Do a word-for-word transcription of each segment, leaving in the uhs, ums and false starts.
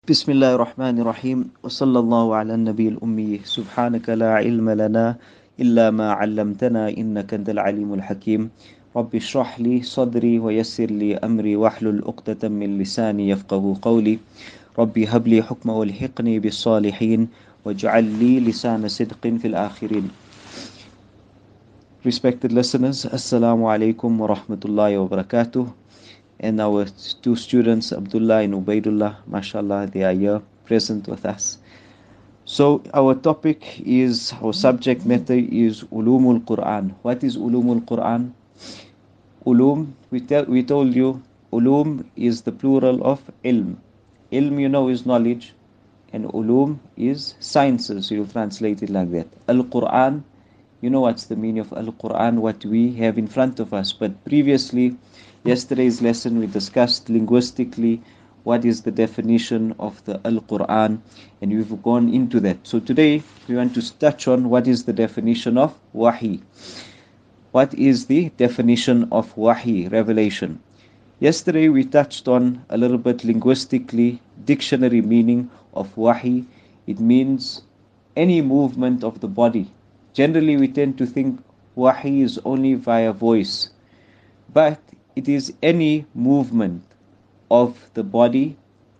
بسم الله الرحمن الرحيم وصلى الله على النبي الأمي سبحانك لا علم لنا إلا ما علمتنا إنك أنت العليم الحكيم رب اشرح لي صدري ويسر لي أمري واحلل عقدة من لساني يفقه قولي ربي هب لي حكم والحقني بالصالحين واجعل لي لسان صدق في الآخرين. Respected listeners, Assalamu alaikum wa rahmatullahi wa barakatuh. And our two students, Abdullah and Ubaidullah, mashallah, they are here present with us. So our topic is, our subject matter is Ulumul Quran. What is Ulumul Quran? Ulum, we, tell, we told you, Ulum is the plural of ilm. Ilm, you know, is knowledge, and Ulum is sciences, so you'll translate it like that. Al-Quran, you know what's the meaning of Al-Quran, what we have in front of us. But previously, yesterday's lesson, we discussed linguistically what is the definition of the Al-Quran, and we've gone into that. So today, we want to touch on what is the definition of Wahi. What is the definition of Wahi, revelation? Yesterday, we touched on a little bit linguistically, dictionary meaning of Wahi. It means any movement of the body. Generally, we tend to think Wahi is only via voice, but it is any movement of the body,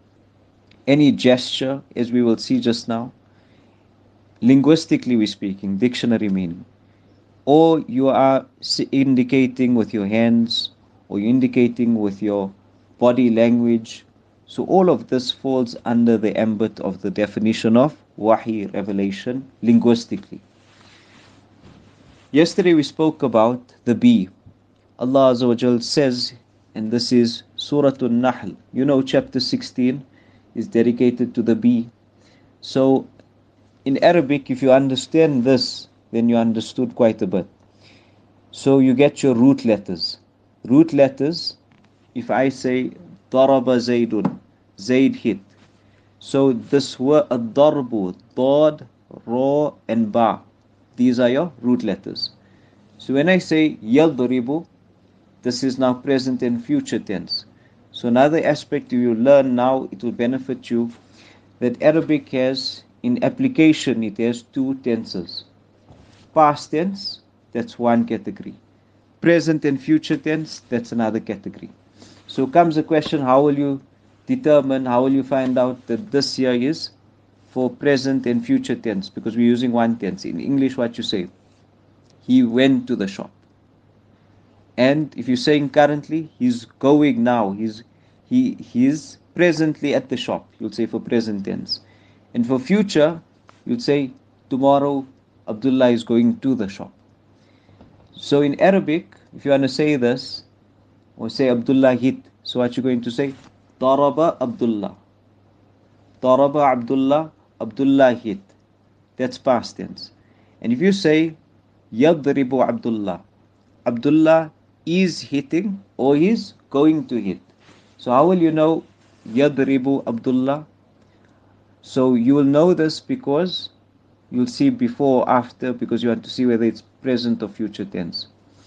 any gesture, as we will see just now, linguistically we speaking, dictionary meaning, or you are indicating with your hands, or you're indicating with your body language. So all of this falls under the ambit of the definition of Wahi, revelation, linguistically. Yesterday we spoke about the bee. Allah Azza wa Jal says, and this is Surah An-Nahl. You know, chapter sixteen is dedicated to the bee. So, in Arabic, if you understand this, then you understood quite a bit. So, you get your root letters. Root letters, if I say, Daraba Zaydun, Zayd hit. So, this word, Ad-Darbu, Dad, Ra, and Ba. These are your root letters. So, when I say, Yadribu, this is now present and future tense. So another aspect you learn now, it will benefit you, that Arabic has, in application, it has two tenses. Past tense, that's one category. Present and future tense, that's another category. So comes the question, how will you determine, how will you find out that this here is for present and future tense? Because we're using one tense. In English, what you say? He went to the shop. And if you're saying currently, he's going now, he's he he's presently at the shop, you'll say for present tense. And for future, you'll say tomorrow Abdullah is going to the shop. So in Arabic, if you want to say this, or say Abdullah hit, so what you're going to say? Daraba Abdullah. Daraba Abdullah, Abdullah hit. That's past tense. And if you say Yadribu Abdullah, Abdullah is hitting or is going to hit. So how will you know Yadribu Abdullah? So you will know this because you'll see before or after, because you want to see whether it's present or future tense.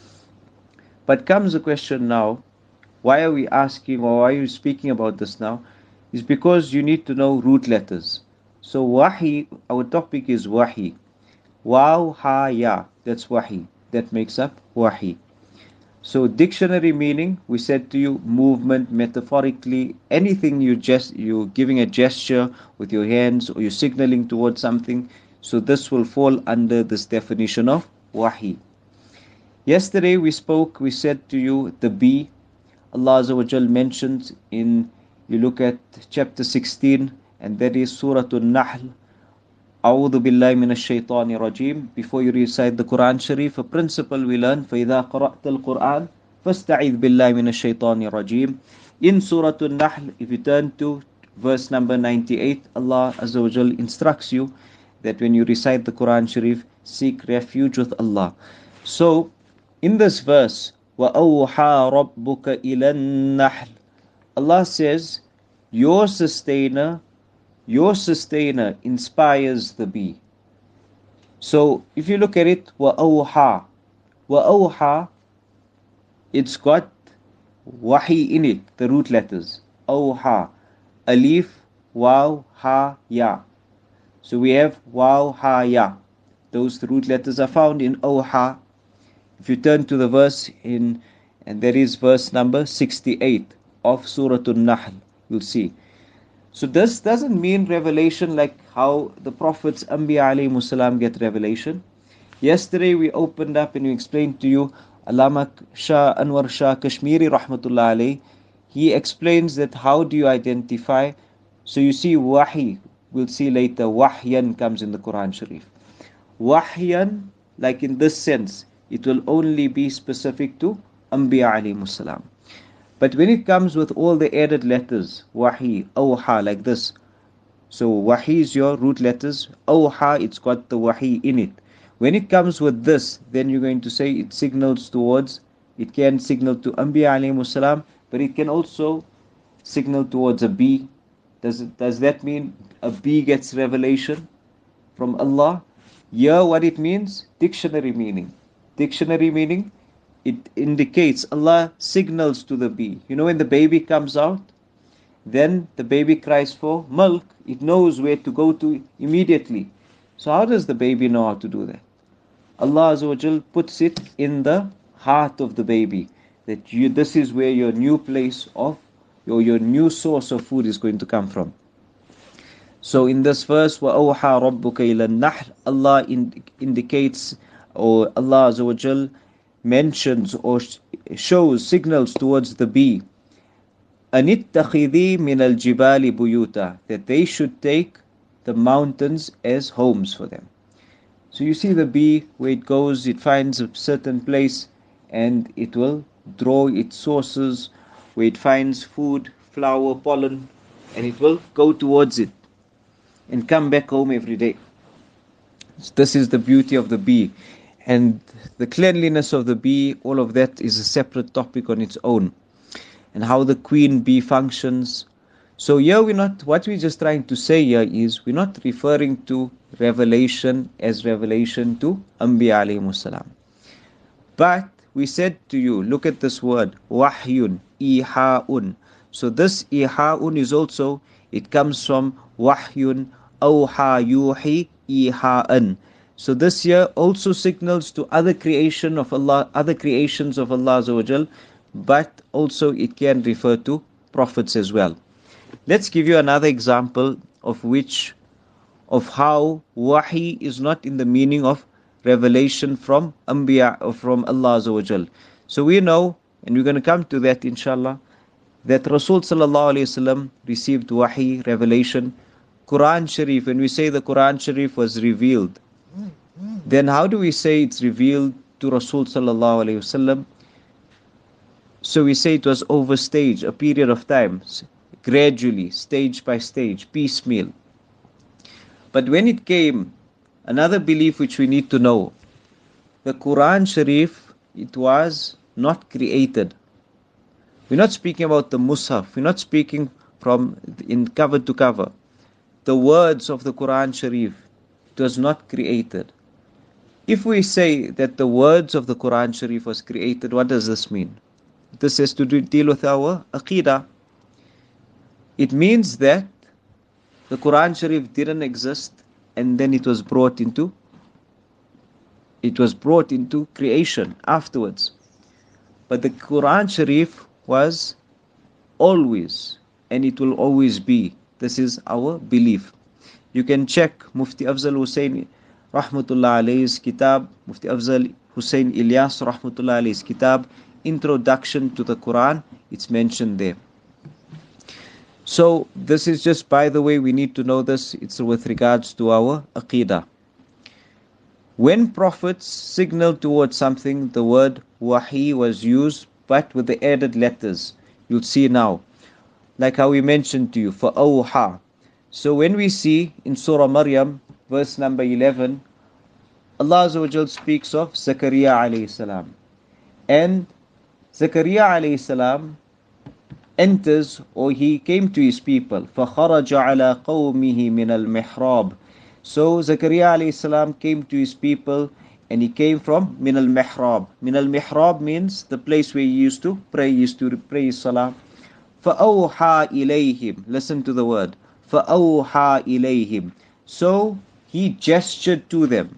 But comes the question now, why are we asking or why are you speaking about this now? Is because you need to know root letters. So Wahi, our topic is Wahi. Waw, ha, ya. That's Wahi. That makes up Wahi. So dictionary meaning, we said to you, movement, metaphorically, anything you just, you're giving a gesture with your hands or you're signaling towards something. So this will fall under this definition of Wahi. Yesterday we spoke, we said to you, the bee. Allah Azza wa Jal mentions in, you look at chapter sixteen, and that is Surah An-Nahl. A'udhu billahi minash shaitani rajim. Before you recite the Quran Sharif, a principle we learn, فَإِذَا قَرَأْتَ الْقُرْآنِ فَاسْتَعِذْ بِاللَّهِ مِنَ الشَّيْطَانِ الرَّجِيمِ. In Surah An-Nahl, if you turn to verse number ninety-eight, Allah Azza wa Jal instructs you that when you recite the Quran Sharif, seek refuge with Allah. So, in this verse, وَأَوْحَى رَبُّكَ إِلَى النَّحْلِ, Allah says, your sustainer Your sustainer inspires the bee. So if you look at it, وَأَوْحَى, وَأَوْحَى, it's got wahi in it, the root letters. Awha, alif, waw, ha, ya. So we have waw, ha, ya. Those root letters are found in awha. If you turn to the verse in, and there is verse number sixty-eight of Surah An-Nahl, you'll see. So this doesn't mean revelation like how the prophets Anbiya alayhi salam get revelation. Yesterday we opened up and we explained to you Allama Shah Anwar Shah Kashmiri rahmatullah alayhi. He explains that how do you identify. So you see wahi, we'll see later, wahyan comes in the Quran Sharif. Wahyan, like in this sense, it will only be specific to Anbiya alayhi salam. But when it comes with all the added letters, wahi, awha, like this. So wahi is your root letters, awha, it's got the wahi in it. When it comes with this, then you're going to say it signals towards, it can signal to Anbiya alayhi salam, but it can also signal towards a bee. Does it, does that mean a bee gets revelation from Allah? Yeah, what it means? Dictionary meaning. Dictionary meaning, it indicates, Allah signals to the bee. You know when the baby comes out, then the baby cries for milk, it knows where to go to immediately. So how does the baby know how to do that? Allah Azza wa Jal puts it in the heart of the baby, that you, this is where your new place of, your, your new source of food is going to come from. So in this verse, وَأَوْحَى رَبُّكَ إِلَى النَّحْلِ, Allah ind- indicates, or Allah Azza wa Jal mentions or shows, signals towards the bee, أَنِتَّخِذِي مِنَ الْجِبَالِ بُيُوتًا, that they should take the mountains as homes for them. So you see the bee, where it goes, it finds a certain place and it will draw its sources, where it finds food, flower, pollen, and it will go towards it and come back home every day. So this is the beauty of the bee. And the cleanliness of the bee, all of that is a separate topic on its own. And how the queen bee functions. So here we're not, what we're just trying to say here is, we're not referring to revelation as revelation to Anbiya alayhi salam. But we said to you, look at this word, wahyun, iha'un. So this iha'un is also, it comes from wahyun, awha yuhi, iha'an. So this here also signals to other creation of Allah, other creations of Allah Azza wa Jal, but also it can refer to prophets as well. Let's give you another example of which, of how wahi is not in the meaning of revelation from Anbiya or from Allah Azza wa Jal. So we know, and we're going to come to that inshallah, that Rasul Sallallahu Alaihi Wasallam received wahi, revelation. Quran Sharif, when we say the Quran Sharif was revealed, then how do we say it's revealed to Rasul Sallallahu Alaihi Wasallam? So we say it was over stage, a period of time, gradually, stage by stage, piecemeal. But when it came, another belief which we need to know, the Quran Sharif, it was not created. We're not speaking about the Mus'haf, we're not speaking from in cover to cover. The words of the Quran Sharif, it was not created. If we say that the words of the Quran Sharif was created, what does this mean? This has to do, deal with our Aqidah. It means that the Quran Sharif didn't exist and then it was brought into it was brought into creation afterwards. But the Quran Sharif was always, and it will always be. This is our belief. You can check Mufti Afzal Hussain Rahmatullah Alayhi's kitab, Mufti Afzal Hussain Ilyas Rahmatullah Alayhi's kitab, Introduction to the Quran, it's mentioned there. So this is just, by the way, we need to know this, it's with regards to our Aqidah. When prophets signaled towards something, the word wahi was used, but with the added letters. You'll see now, like how we mentioned to you, for awha. So when we see in Surah Maryam, verse number eleven, Allah Azza wa Jal speaks of Zakaria alayhi salam. And Zakaria alayhi salam enters, or he came to his people. فَخَرَجَ عَلَىٰ قَوْمِهِ مِنَ الْمِحْرَابِ. So Zakaria alayhi salam came to his people, and he came from min al-mihrab. Min al-mihrab means the place where he used to pray, he used to pray his salah. فَأَوْحَى إِلَيْهِمْ. Listen to the word. فَأَوْحَى إِلَيْهِمْ. So he gestured to them.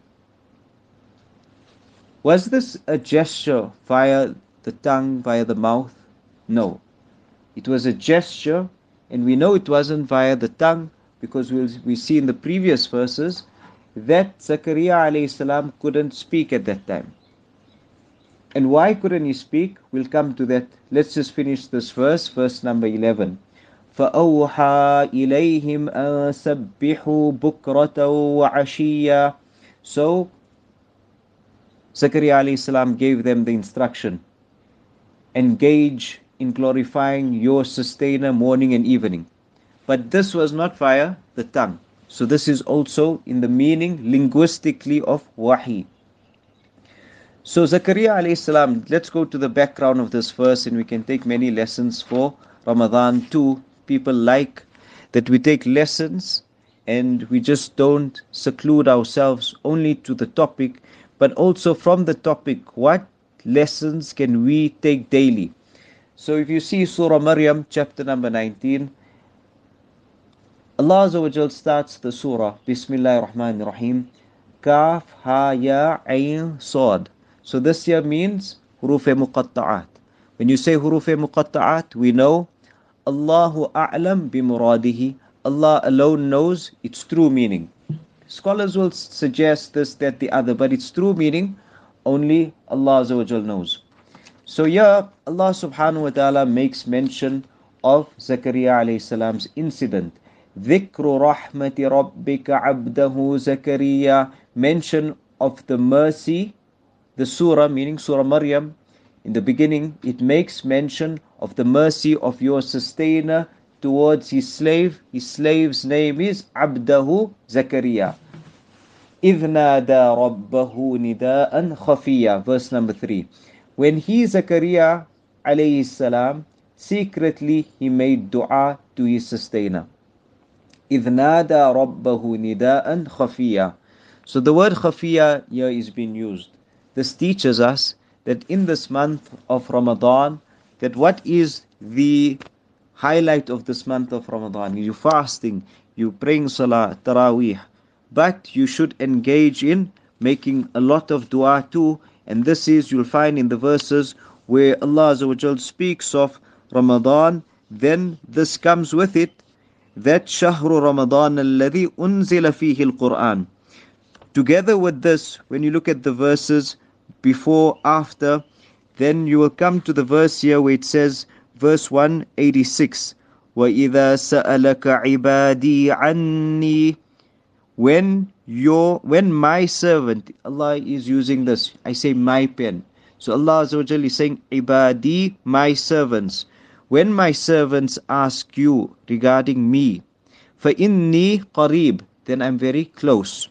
Was this a gesture via the tongue, via the mouth? No. It was a gesture, and we know it wasn't via the tongue because we'll, we see in the previous verses that Zakaria alayhi salam couldn't speak at that time. And why couldn't he speak? We'll come to that. Let's just finish this verse, verse number eleven. فَأَوْحَى إِلَيْهِمْ أَن سَبِّحُوا بُكْرَةً وَعَشِيًّا. So Zakaria alayhi salam gave them the instruction. Engage in glorifying your sustainer morning and evening. But this was not via the tongue. So this is also in the meaning linguistically of wahi. So Zakaria alayhi salam, let's go to the background of this verse and we can take many lessons for Ramadan too. People like that we take lessons and we just don't seclude ourselves only to the topic, but also from the topic, what lessons can we take daily? So if you see Surah Maryam, chapter number nineteen, Allah Azza wa Jal starts the surah, Bismillahir Rahmanir Rahim, Kaf, Ha, Ya, Ayn, Sad. So this here means Huruf Muqatta'at. When you say Huruf Muqatta'at, we know Allahu A'lam bi muradihi. Allah alone knows its true meaning. Scholars will suggest this, that, the other, but its true meaning only Allah Azza wa Jal knows. So here Allah subhanahu wa ta'ala makes mention of Zakaria alayhi salam's incident. Dhikru rahmati rabbika abdahu Zakaria. Mention of the mercy. The surah, meaning Surah Maryam, in the beginning, it makes mention of the mercy of your sustainer towards his slave. His slave's name is Abdahu Zakaria. إِذْ نَادَى رَبَّهُ نِدَاءً خَفِيًّا. Verse number three. When he, Zakaria alayhi salam, secretly he made dua to his sustainer. إِذْ نَادَى رَبَّهُ نِدَاءً خَفِيًّا. So the word خَفِيًّا here is being used. This teaches us that in this month of Ramadan, that what is the highlight of this month of Ramadan? You fasting, you praying salah, taraweeh, but you should engage in making a lot of dua too, and this is, you'll find in the verses where Allah Azza wa Jal speaks of Ramadan, then this comes with it, that Shahru Ramadan alladhi unzila fihi al-Quran. Together with this, when you look at the verses before, after, then you will come to the verse here where it says, verse one eighty-six, وَإِذَا سَأَلَكَ عِبَادِي عَنِّي. When your, when my servant, Allah is using this, I say my pen. So Allah Azza wa Jalla is saying, Ibadi, my servants. When my servants ask you regarding me, فَإِنِّي قَرِيب, then I'm very close.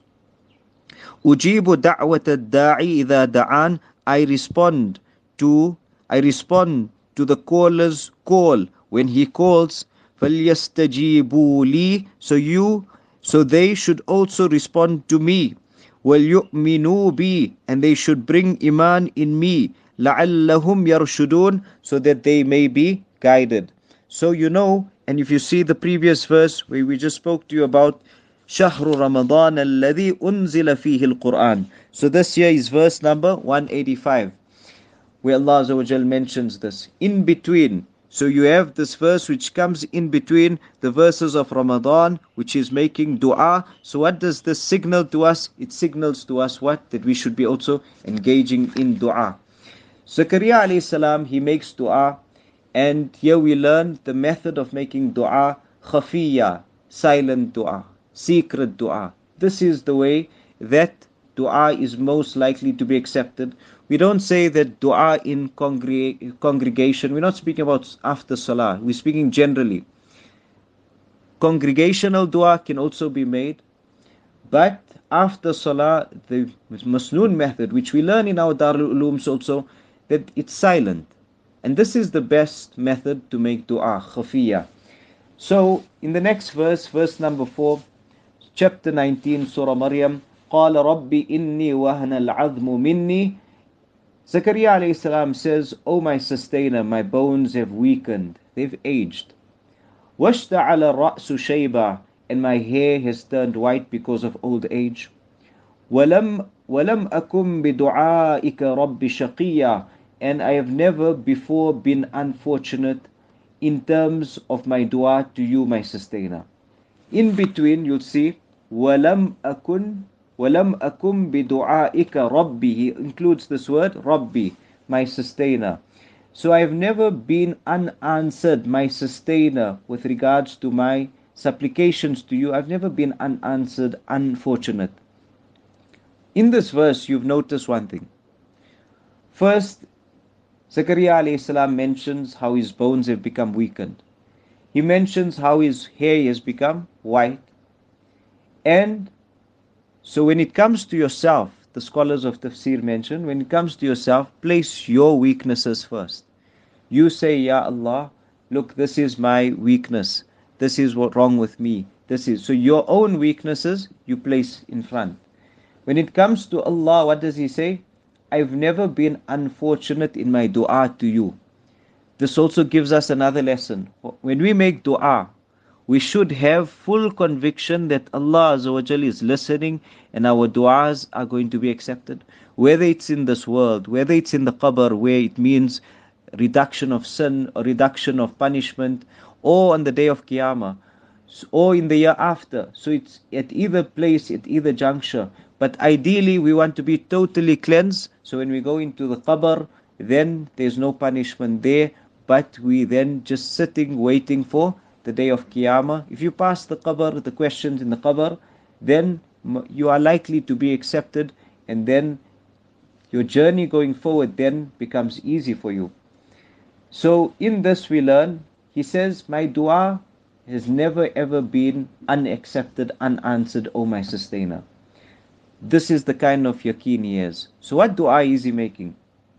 Ujibu da'wat ad-da'i idha da'an. I respond to I respond to the caller's call when he calls. فَلْيَسْتَجِيبُوا لِي. So you so they should also respond to me. وَلْيُؤْمِنُوا بِي. And they should bring iman in me. لَعَلَّهُمْ يَرْشُدُونَ. So that they may be guided. So you know, and if you see the previous verse where we just spoke to you about Shahru Ramadan alladhi unzila fihi al-Quran. So this here is verse number one eighty-five, where Allah Azza wa Jal mentions this. In between, so you have this verse which comes in between the verses of Ramadan, which is making dua. So what does this signal to us? It signals to us what? That we should be also engaging in dua. Zakaria alayhi salam, he makes dua, and here we learn the method of making dua, khafiyya, silent dua, secret dua. This is the way that dua is most likely to be accepted. We don't say that dua in congreg- congregation, we're not speaking about after salah, we're speaking generally. Congregational dua can also be made, but after salah, the masnoon method, which we learn in our Darul Ulooms also, that it's silent. And this is the best method to make dua, khafiyya. So, in the next verse, verse number four, chapter nineteen, Surah Maryam, قَالَ رَبِّ إِنِّي وَهْنَ الْعَظْمُ مِنِّي. Zakaria alayhi salam says, O my sustainer, my bones have weakened, they've aged. وَاشْتَعَلَ الرَّأْسُ شَيْبًا. and my hair has turned white because of old age. وَلَمْ وَلَمْ أَكُمْ بِدُعَائِكَ رَبِّ شَقِيًّا, and I have never before been unfortunate in terms of my dua to you, my sustainer. In between, you'll see وَلَمْ أَكُنْ وَلَمْ أَكُمْ بِدُعَائِكَ رَبِّ. He includes this word Rabbi, my sustainer. So I have never been unanswered, my sustainer, with regards to my supplications to you. I've never been unanswered, unfortunate. In this verse, you've noticed one thing. First, Zakaria alayhi salam mentions how his bones have become weakened. He mentions how his hair has become white. And so when it comes to yourself, the scholars of tafsir mention, when it comes to yourself, place your weaknesses first. You say, Ya Allah, look, this is my weakness. This is what's wrong with me. This is so your own weaknesses you place in front. When it comes to Allah, what does He say? I've never been unfortunate in my dua to you. This also gives us another lesson. When we make dua, we should have full conviction that Allah Azza wa Jal is listening and our duas are going to be accepted. Whether it's in this world, whether it's in the qabr, where it means reduction of sin or reduction of punishment, or on the day of Qiyamah, or in the year after. So it's at either place, at either juncture. But ideally, we want to be totally cleansed. So when we go into the qabr, then there's no punishment there, but we then just sitting, waiting for the day of Qiyamah. If you pass the qabr, the questions in the qabr, then you are likely to be accepted, and then your journey going forward then becomes easy for you. So in this we learn, he says, my dua has never ever been unaccepted, unanswered, O my sustainer. This is the kind of yaqeen he has. So what dua is he making?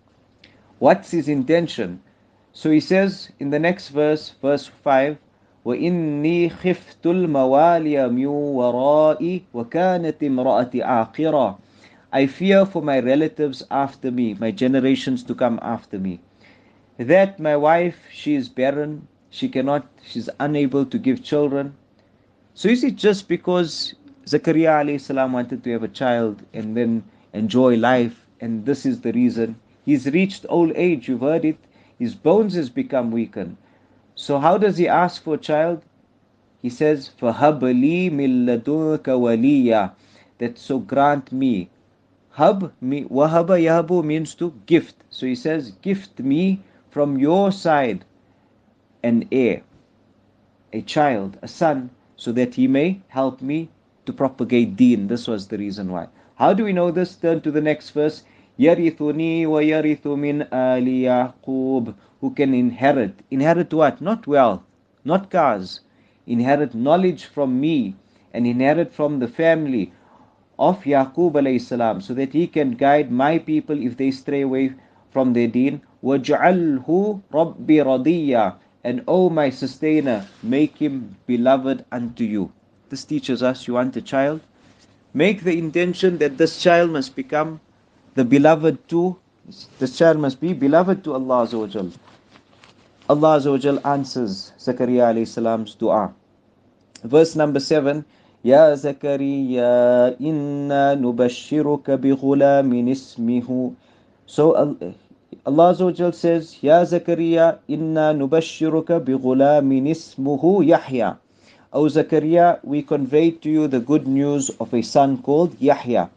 What's his intention? So he says in the next verse, verse five, وَإِنِّي خِفْتُ الْمَوَالِيَ مِنْ وَرَائِي وَكَانَتِ امْرَأَتِي عَاقِرًا. I fear for my relatives after me, my generations to come after me, that my wife, she is barren, she cannot, she's unable to give children. So is it just because Zakaria alayhi salam wanted to have a child and then enjoy life, and this is the reason? He's reached old age, you've heard it, his bones has become weakened. So how does he ask for a child? He says, فَهَبْ لِي مِن لَدُنْكَ وَلِيًّا, that so grant me. Hab, me, wahaba yahabu means to gift. So he says, gift me from your side an heir, a child, a son, so that he may help me to propagate deen. This was the reason why. How do we know this? Turn to the next verse. يَرِثُنِي وَيَرِثُ مِنْ آلِ يَعْقُوبَ, who can inherit. Inherit what? Not wealth, not cars. Inherit knowledge from me, and inherit from the family of Yaqub alayhi salam, so that he can guide my people if they stray away from their deen. وَجْعَلْهُ رَبِّ رَضِيًّا, and O my sustainer, make him beloved unto you. This teaches us, you want a child? Make the intention that this child must become the beloved to, this child must be beloved to Allah Azza wa Jal. Allah Azza wa Jal answers Zakaria alayhi salam's dua. Verse number seven, Ya Zakaria, inna nubashiruka bi ghulamin ismihu. So Allah Azza wa Jal says, Ya Zakaria, inna nubashiruka bi ghulamin ismuhu Yahya. O Zakaria, we convey to you the good news of a son called Yahya.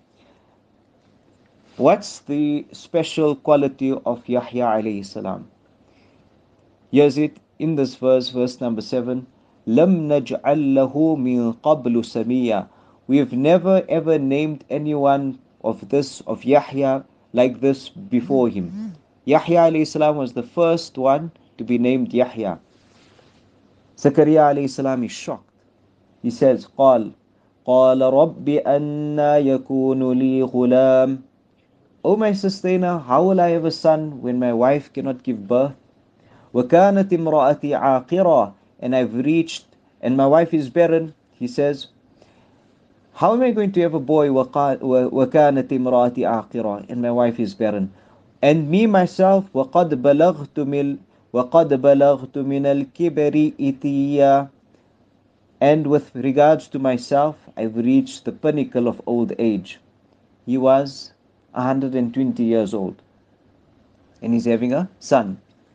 What's the special quality of Yahya alayhi salam? Here's it in this verse, verse number seven. لَمْ نَجْعَلْ لَهُ مِنْ قَبْلُ سَمِيًّا. We have never ever named anyone of this, of Yahya, like this before him. Yahya alayhi salam was the first one to be named Yahya. Zakaria alayhi salam is shocked. He says, قال قال رَبِّ أَنَّا يَكُونُ لِي غُلَامٌ. O my sustainer, how will I have a son when my wife cannot give birth? وَكَانَتِ امْرَأَتِي عَاقِرًا, and I've reached, and my wife is barren. He says, how am I going to have a boy? وَكَانَتِ امْرَأَتِي عَاقِرًا, and my wife is barren. And me myself, وَقَدْ بَلَغْتُ مِنَ وَقَدْ بَلَغْتُ مِنَ الْكِبَرِ إِتِيًّا. And with regards to myself, I've reached the pinnacle of old age. He was one hundred twenty years old, and he's having a son.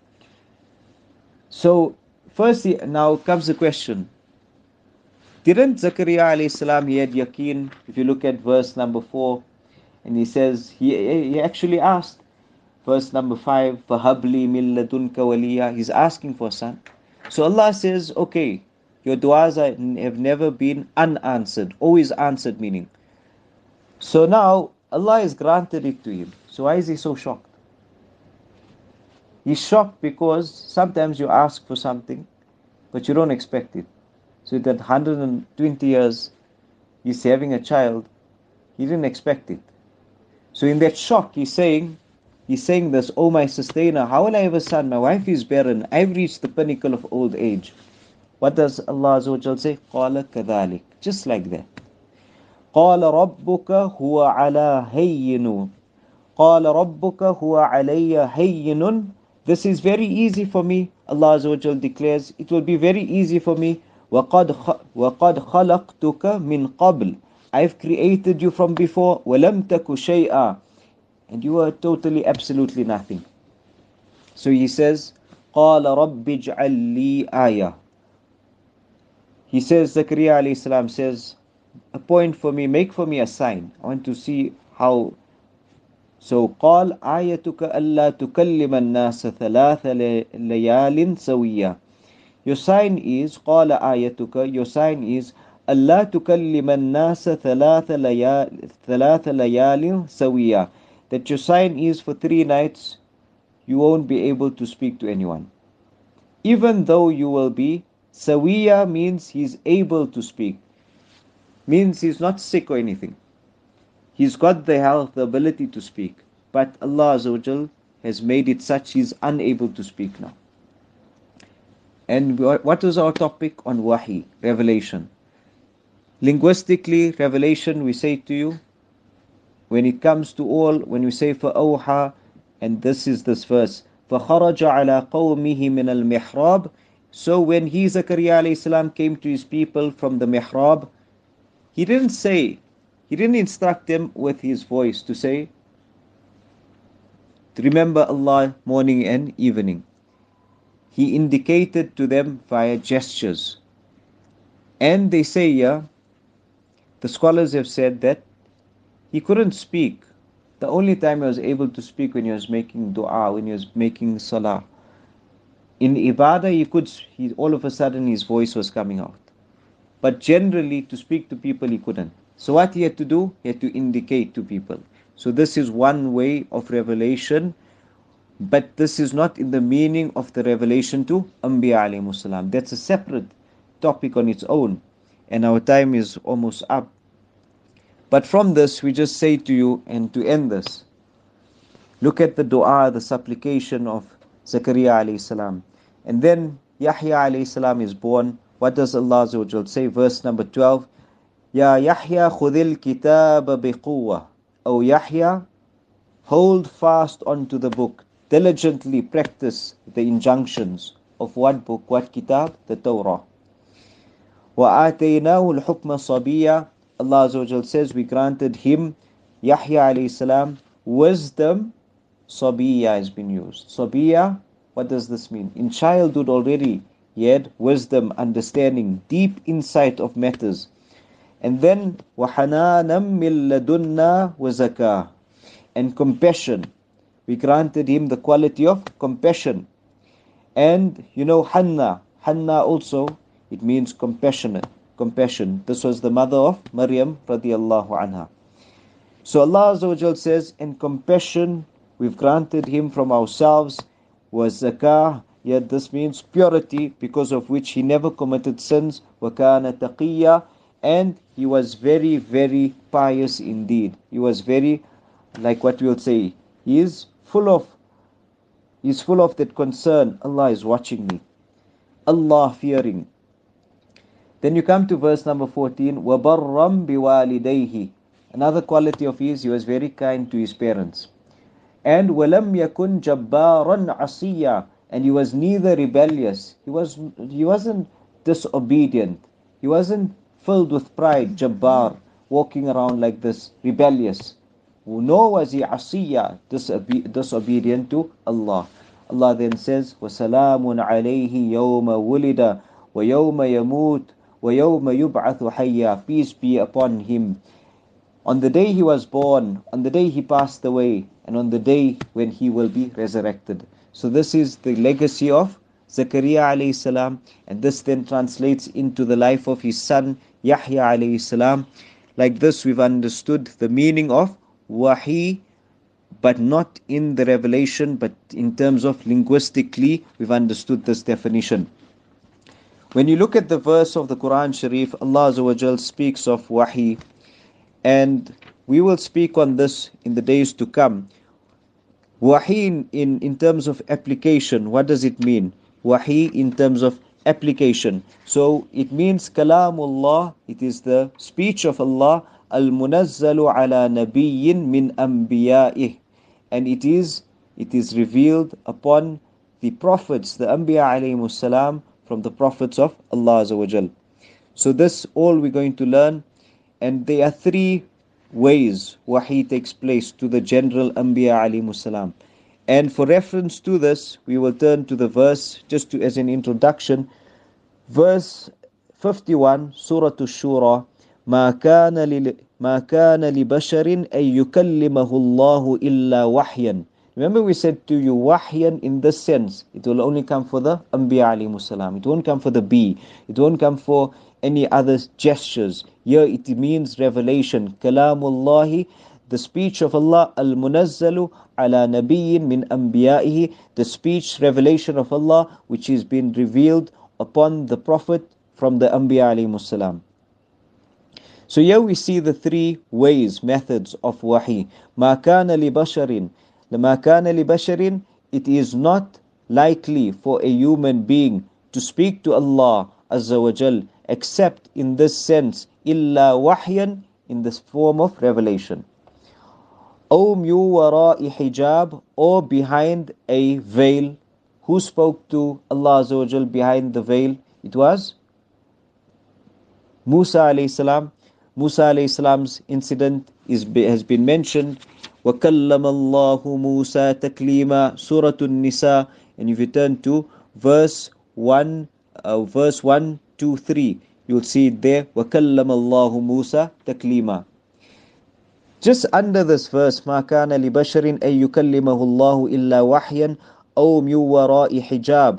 So, firstly, now comes the question. Didn't Zakaria alayhi salam, he had yaqeen? If you look at verse number four, and he says, he, he actually asked, verse number five, فَهَبْلِي مِن لَدُنْكَ وَلِيًّا. He's asking for a son. So Allah says, okay, your du'as are, have never been unanswered, always answered, meaning. So now, Allah has granted it to him. So why is he so shocked? He's shocked because sometimes you ask for something, but you don't expect it. So that one hundred twenty years, he's having a child, he didn't expect it. So in that shock, he's saying, he's saying this, oh my sustainer, how will I have a son? My wife is barren. I've reached the pinnacle of old age. What does Allah Azza wa Jal say? قَالَ كَذَلِكَ. Just like that. قَالَ رَبُّكَ هُوَ عَلَى هَيِّنٌ. قَالَ رَبُّكَ هُوَ عَلَيَّ هَيِّنٌ. This is very easy for me. Allah Azza wa Jal declares, it will be very easy for me. وَقَدْ وَقَدْ خَلَقْتُكَ مِنْ قَبْلِ. I've created you from before. وَلَمْ تَكُ شَيْئًا. And you are totally, absolutely nothing. So he says, قَالَ رَبِّ اجْعَلْ لِي آيَةً. He says, Zakaria alayhi salam says, appoint for me, make for me a sign. I want to see how. So, قال آيَتُكَ أَلَّا تُكَلِّمَ النَّاسَ ثَلَاثَ لَيَالٍ سَوِيًّا. Your sign is, قال آيَتُكَ, your sign is, أَلَّا تُكَلِّمَ النَّاسَ ثَلَاثَ لَيَالٍ سَوِيًّا. That your sign is for three nights, you won't be able to speak to anyone. Even though you will be, Sawiya means he's able to speak. Means he's not sick or anything. He's got the health, the ability to speak. But Allah Azza wa Jal has made it such he's unable to speak now. And what is our topic on wahi, revelation? Linguistically, revelation, we say to you, when it comes to all, when we say فَأَوْحَى, and this is this verse, فَخَرَجَ عَلَى قَوْمِهِ مِنَ الْمِحْرَابِ. So when he, Zakaria alayhi salam, came to his people from the mihrab, he didn't say, he didn't instruct them with his voice to say, to remember Allah morning and evening. He indicated to them via gestures. And they say, yeah, the scholars have said that he couldn't speak. The only time he was able to speak when he was making dua, when he was making salah. In ibadah, he could, he, all of a sudden his voice was coming out. But generally, to speak to people, he couldn't. So what he had to do? He had to indicate to people. So this is one way of revelation, but this is not in the meaning of the revelation to Anbiya alayhimu salam. That's a separate topic on its own. And our time is almost up. But from this, we just say to you, and to end this, look at the dua, the supplication of Zakaria alayhi salam. And then Yahya alayhi salam is born. What does Allah Azza wa Jal say? Verse number twelve. Ya Yahya khudil kitab biquwwa. O Yahya, hold fast onto the book. Diligently practice the injunctions of what book? What kitab? The Torah. Wa ataynahu al-hukma sabiyya. Allah Azza wa Jal says we granted him, Yahya alayhi salam, wisdom. Sabiyya has been used. Sabiyya, what does this mean? In childhood already, he had wisdom, understanding, deep insight of matters. And then, وَحَنَانًا مِن لَدُنَّا وَزَكَاةً. And compassion. We granted him the quality of compassion. And, you know, Hanna. Hanna also, it means compassionate. Compassion. This was the mother of Maryam radiallahu anha. So Allah Azza wa Jal says, and compassion we've granted him from ourselves, was zakah, yet this means purity, because of which he never committed sins, وَكَانَ تَقِيًّا, and he was very, very pious indeed. He was very, like what we'll say, he is full of, he is full of that concern, Allah is watching me, Allah fearing. Then you come to verse number fourteen, وَبَرًّا بِوَالِدَيْهِ. Another quality of his, he was very kind to his parents. And وَلَمْ يَكُنْ جَبَّارًا عَصِيًّا. And he was neither rebellious, he was he wasn't disobedient, He wasn't filled with pride, Jabbar, walking around like this, rebellious. Nor was he asiya, disobe- disobedient to Allah. Allah then says, وَسَلَامٌ عَلَيْهِ يَوْمَ وُلِدَ وَيَوْمَ يَمُوتُ وَيَوْمَ يُبْعَثُ حَيًّا. Peace be upon him. On the day he was born, on the day he passed away, and on the day when he will be resurrected. So this is the legacy of Zakaria alayhi salam, and this then translates into the life of his son Yahya alayhi salam. Like this we've understood the meaning of wahi, but not in the revelation, but in terms of linguistically we've understood this definition. When you look at the verse of the Quran Sharif, Allah Azza wa Jal speaks of wahi, and we will speak on this in the days to come. Wahi in, in, in terms of application, what does it mean? Wahi in terms of application. So it means kalamullah, it is the speech of Allah, al-munazzalu ala nabiyyin min anbiya'ih. And it is, it is revealed upon the prophets, the anbiya alayhimus salam, from the prophets of Allah Azza wa Jal. So this all we're going to learn. And there are three ways wahi takes place to the general Anbiya alayhimus salam. And for reference to this, we will turn to the verse, just to, as an introduction. Verse fifty-one, Surah Ash-Shura, مَا كَانَ لِبَشَرٍ أَن يُكَلِّمَهُ اللَّهُ إِلَّا وَحْيًا. Remember we said to you, wahyan in this sense, it will only come for the Anbiya alayhimus salam. It won't come for the bee. It won't come for any other gestures. Here it means revelation. Kalamullahi, the speech of Allah, al-munazzalu ala nabiyyin min anbiya'ihi, the speech, revelation of Allah, which is been revealed upon the Prophet from the Anbiya alayhimus salam. So here we see the three ways, methods of wahi. Ma kana li basharin. Ma kana li basharin, it is not likely for a human being to speak to Allah Azza wa Jal, except in this sense, illa wahyan, in this form of revelation. Aw min wara'i hijab, or behind a veil. Who spoke to Allah Azza wa Jal behind the veil? It was Musa alayhi salam. Musa alayhi salam's incident is, has been mentioned. وَكَلَّمَ اللَّهُ مُوسَى تَكْلِيمًا, Surah An-Nisa. And if you turn to verse one, uh, verse one, two, three, you'll see it there. وَكَلَّمَ اللَّهُ مُوسَى تَكْلِيمًا. Just under this verse, مَا كَانَ لِبَشَرٍ أَن يُكَلِّمَهُ اللَّهُ إِلَّا وَحْيًا أَوْ مِن وَرَاءِ حِجَابٍ.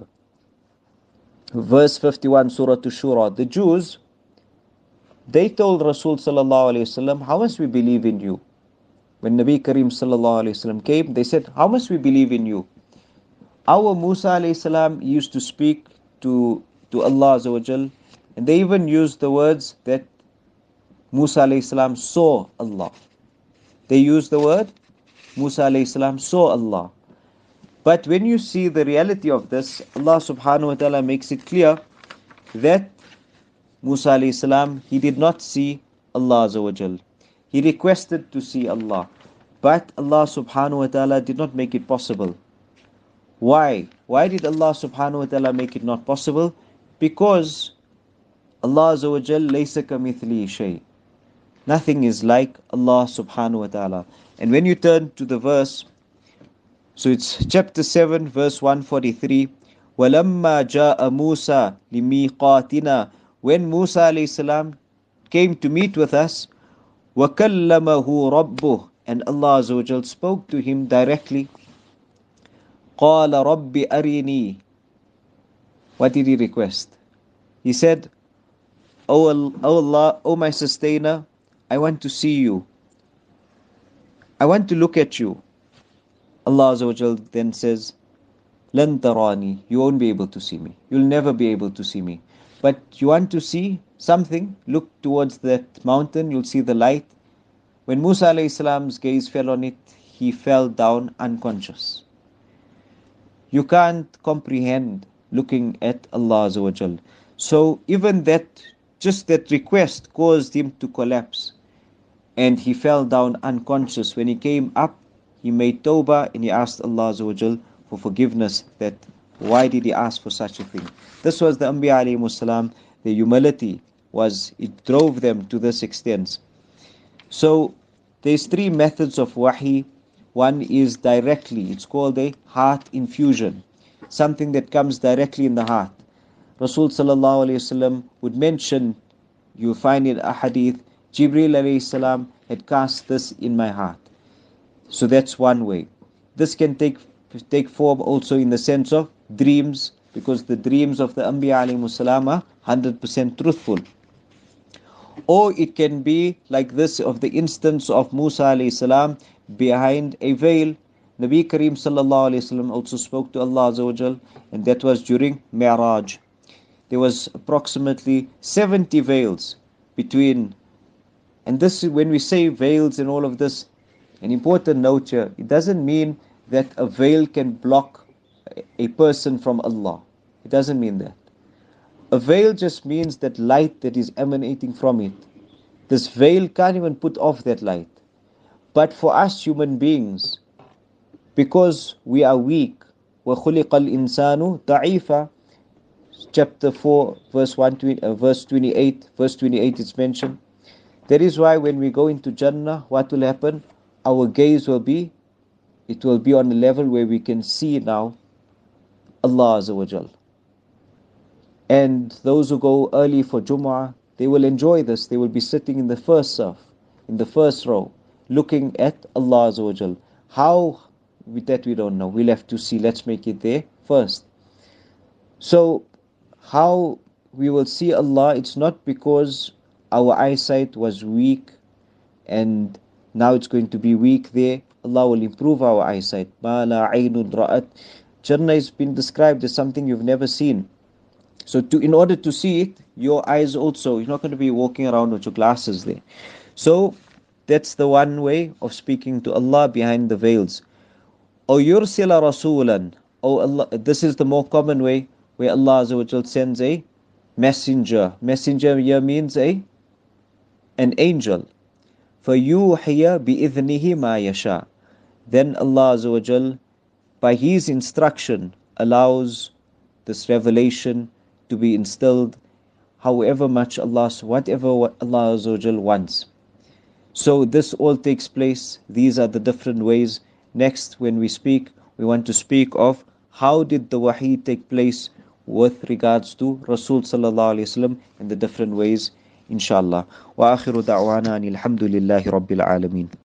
Verse fifty-one, Surah Ash-Shura. The Jews, they told Rasul sallallahu alayhi wasallam, how must we believe in you? When Nabi Kareem sallallahu alayhi wasallam came, they said, how must we believe in you? Our Musa alayhi salam used to speak to, to Allah Azza wa Jal, and they even used the words that Musa alayhi salam saw Allah. They used the word Musa alayhi salam saw Allah. But when you see the reality of this, Allah subhanahu wa ta'ala makes it clear that Musa alayhi salam, he did not see Allah Azza wa Jal. He requested to see Allah, but Allah subhanahu wa ta'ala did not make it possible. Why? Why did Allah subhanahu wa ta'ala make it not possible? Because Allah Azza wa Jal laysa kamithlihi shay. Nothing is like Allah subhanahu wa ta'ala. And when you turn to the verse, so it's chapter seven, verse one forty-three. وَلَمَّا جَاءَ مُوسَى لِمِيقَاتِنَا, when Musa alayhi salam came to meet with us, وَكَلَّمَهُ رَبُّهُ, and Allah Azza wa Jal spoke to him directly. قَالَ رَبِّ أَرِنِي. What did he request? He said, O Allah, O my sustainer, I want to see you. I want to look at you. Allah Azza wa Jal then says, لَن تَرَانِي, you won't be able to see me. You'll never be able to see me. But you want to see something? Look towards that mountain, you'll see the light. When Musa alayhi salam's gaze fell on it, he fell down unconscious. You can't comprehend looking at Allah Azza wa Jal. So even that, just that request caused him to collapse. And he fell down unconscious. When he came up, he made tawbah and he asked Allah Azza wa Jal for forgiveness. That why did he ask for such a thing? This was the Anbiya alayhimus salam, the humility. was it drove them to this extent. So there's three methods of wahi. One is directly, it's called a heart infusion, something that comes directly in the heart. Rasul sallallahu alayhi wasallam would mention, you find in a hadith, Jibreel alayhi salam had cast this in my heart. So that's one way. This can take take form also in the sense of dreams, because the dreams of the Anbiya alayhi salam are one hundred percent truthful. Or it can be like this of the instance of Musa alayhi salam behind a veil. Nabi Kareem sallallahu alayhi wasallam also spoke to Allah Azza wa Jal, and that was during Mi'raj. There was approximately seventy veils between, and this, when we say veils and all of this, an important note here, it doesn't mean that a veil can block a person from Allah. It doesn't mean that. A veil just means that light that is emanating from it. This veil can't even put off that light. But for us human beings, because we are weak, وَخُلِقَ الْإِنسَانُ ضَعِيفًا, chapter four, verse one, uh, verse twenty-eight, verse twenty-eight is mentioned. That is why when we go into Jannah, what will happen? Our gaze will be, it will be on a level where we can see now Allah Azza wa Jal. And those who go early for Jumu'ah, they will enjoy this. They will be sitting in the first saf, in the first row, looking at Allah Azza wa Jal. How? With that we don't know. We'll have to see. Let's make it there first. So, how we will see Allah, it's not because our eyesight was weak and now it's going to be weak there. Allah will improve our eyesight. Ma la aynun ra'at. Jannah has been described as something you've never seen. So to, in order to see it, your eyes also, you're not going to be walking around with your glasses there. So that's the one way of speaking to Allah behind the veils. O yursila rasulan. Oh Allah, this is the more common way, where Allah Azza wa Jal sends a messenger. Messenger here means a an angel. فَيُوحِيَ بِإِذْنِهِ مَا يَشَاءُ. Then Allah Azza wa Jal, by His instruction, allows this revelation to be instilled however much Allah, whatever Allah Azza wa Jal wants. So this all takes place. These are the different ways. Next, when we speak, we want to speak of how did the wahi take place with regards to Rasul sallallahu alaihi wasallam and the different ways, inshallah. Wa akhiru da'wana alhamdulillahi rabbil alameen.